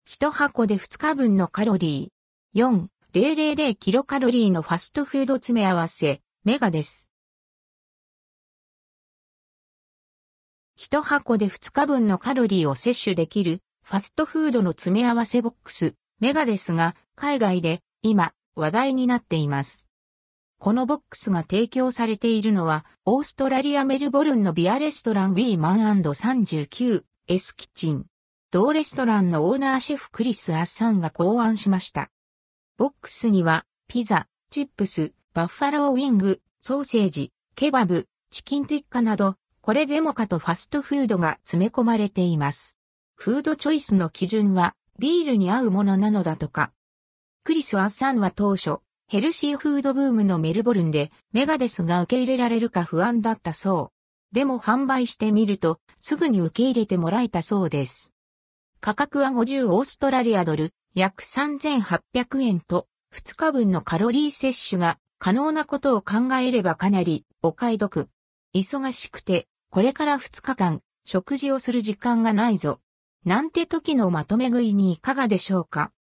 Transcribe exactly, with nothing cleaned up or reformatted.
いち箱でふつかぶんのカロリー。よん、ぜろぜろぜろキロカロリーのファストフード詰め合わせ、メガです。いち箱でふつかぶんのカロリーを摂取できるファストフードの詰め合わせボックス、メガですが、海外で今話題になっています。このボックスが提供されているのは、オーストラリアメルボルンのビアレストランウィーマン さんじゅうきゅうエス キッチン。同レストランのオーナーシェフクリス・アッサンが考案しました。ボックスには、ピザ、チップス、バッファローウィング、ソーセージ、ケバブ、チキンティッカなど、これでもかとファストフードが詰め込まれています。フードチョイスの基準は、ビールに合うものなのだとか。クリス・アッサンは当初、ヘルシーフードブームのメルボルンで、メガデスが受け入れられるか不安だったそう。でも販売してみると、すぐに受け入れてもらえたそうです。価格はごじゅうオーストラリアドル、約さんぜんはっぴゃくえんと、ふつかぶんのカロリー摂取が可能なことを考えればかなりお買い得。忙しくて、これからふつかかん、食事をする時間がないぞ。なんて時のまとめ食いにいかがでしょうか。